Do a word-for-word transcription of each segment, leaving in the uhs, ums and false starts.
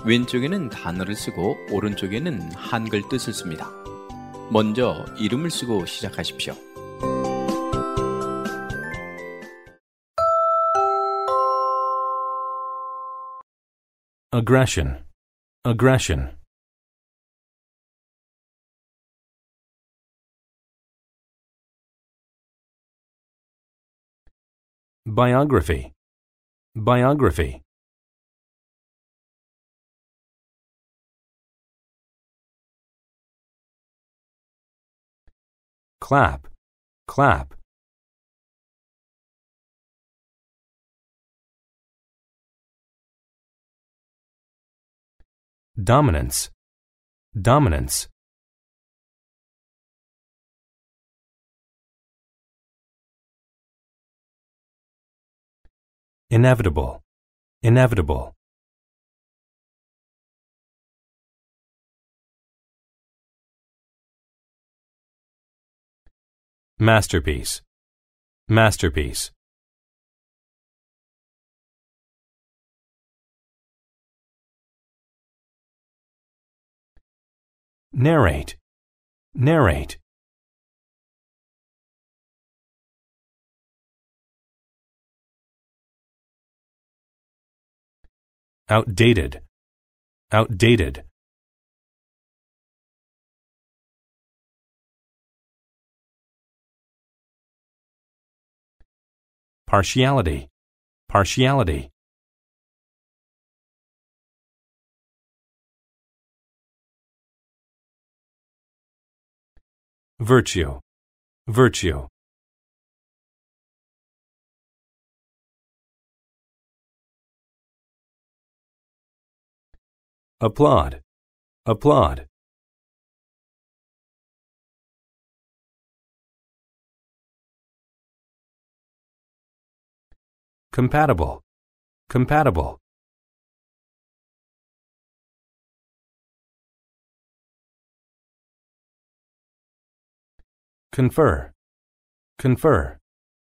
왼쪽에는 단어를 쓰고 오른쪽에는 한글 뜻을 씁니다. 먼저 이름을 쓰고 시작하십시오. aggression, aggression. biography, biography. clap, clap. dominance, dominance. inevitable, inevitable. masterpiece, masterpiece. narrate, narrate. outdated, outdated. partiality, partiality. virtue, virtue. applaud, applaud. compatible, compatible. confer, confer.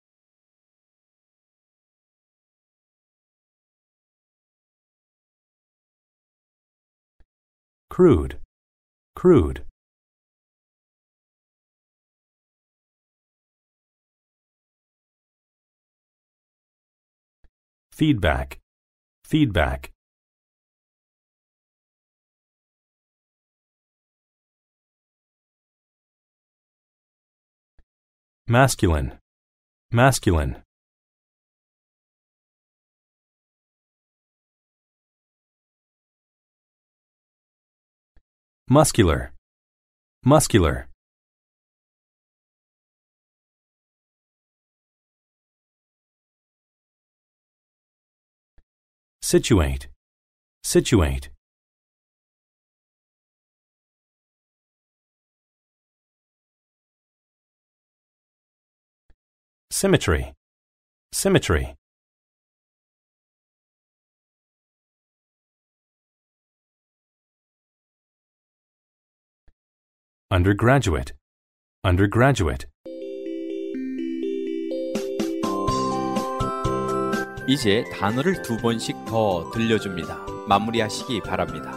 crude, crude. feedback, feedback. masculine, masculine. muscular, muscular. situate, situate. symmetry, symmetry. undergraduate, undergraduate. 이제 단어를 두 번씩 더 들려줍니다. 마무리하시기 바랍니다.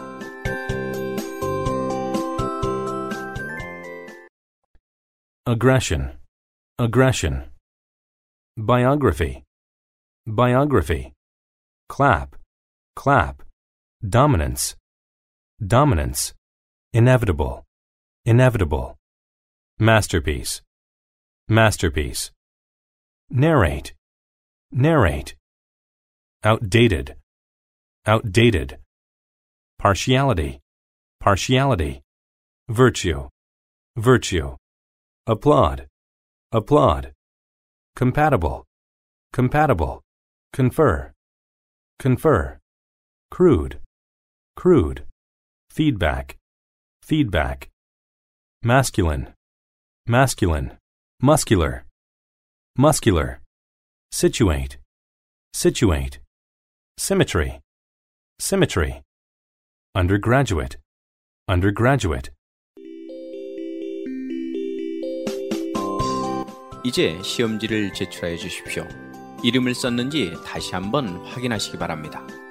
aggression, aggression. biography, biography. clap, clap. dominance, dominance. inevitable, inevitable. masterpiece, masterpiece. narrate, narrate. outdated, outdated. partiality, partiality. virtue, virtue. applaud, applaud. compatible, compatible. confer, confer. crude, crude. feedback, feedback. masculine, masculine. muscular, muscular. situate, situate. symmetry, symmetry. undergraduate, undergraduate. 이제 시험지를 제출해 주십시오. 이름을 썼는지 다시 한번 확인하시기 바랍니다.